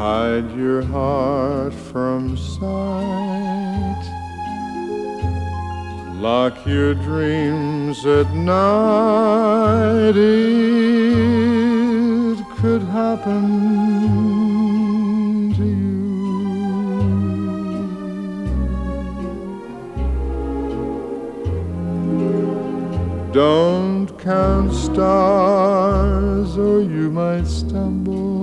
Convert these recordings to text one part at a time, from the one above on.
hide your heart from sight. Lock your dreams at night. It could happen to you. Don't count stars or you might stumble.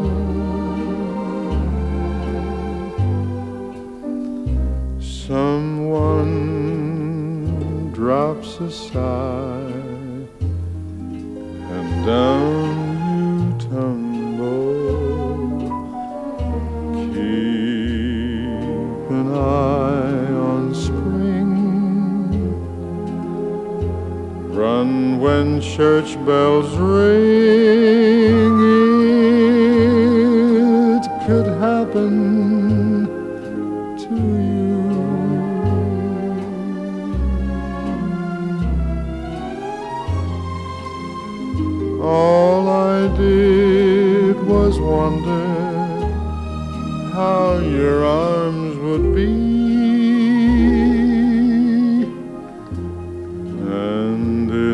Someone drops a sigh and down you tumble. Keep an eye on spring. Run when church bells ring. It could happen to you. All I did was wonder how your arms would be, and it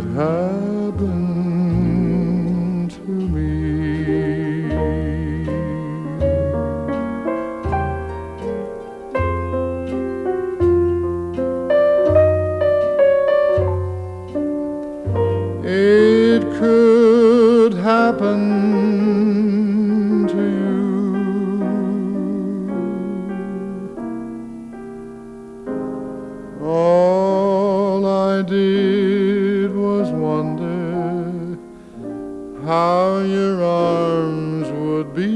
happened to me. It could happen to you. All I did was wonder how your arms would be,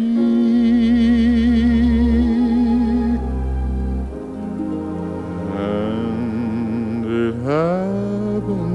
and it happened